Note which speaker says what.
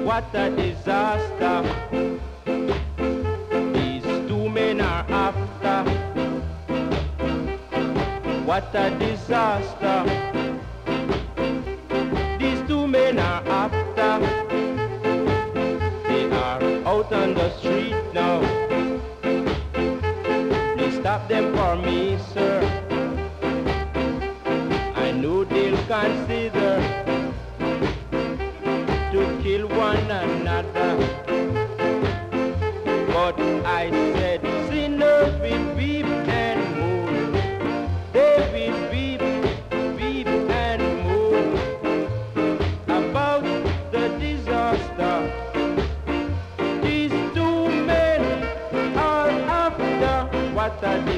Speaker 1: What a disaster these two men are after. What a disaster these two men are after. They are out on the street now. Please stop them for me, sir. I know they'll consider to kill one another. But I said, sinners will weep and mourn. They will weep, weep and mourn about the disaster these two men are after. What a